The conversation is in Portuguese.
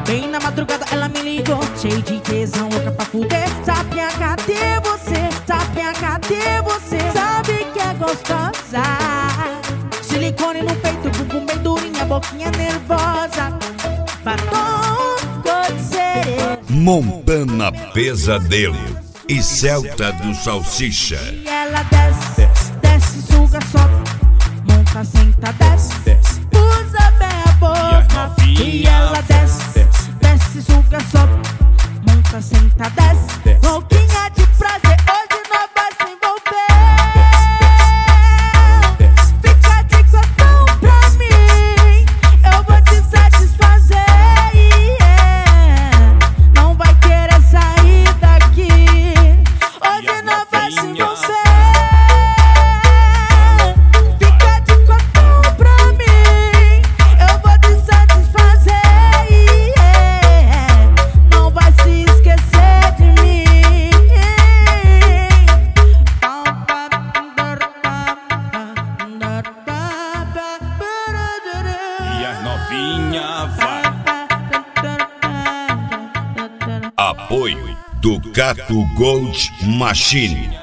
Bem na madrugada ela me ligou, cheio de tesão, louca pra fuder. Sapinha, cadê você? Sapinha, cadê você? Sabe que é gostosa. Silicone no peito, bumbum bem durinha, boquinha nervosa. Batom cor de cereja. Montana Pesadelo e Celta do Salsicha. E ela desce, desce, suga, sobe. Monta, senta, desce, usa bem a boca. E ela desce, desce, suga, sobe. Monta, senta, desce. Louquinha de prazer, hoje nós vai se envolver. Fica de cotão pra mim, eu vou te satisfazer. Não vai querer sair daqui, hoje nós vai se envolver. Fica de cotão pra mim, eu vou te satisfazer. Não vai se esquecer de mim. E as novinha vai. Apoio do Cato Gold Machine.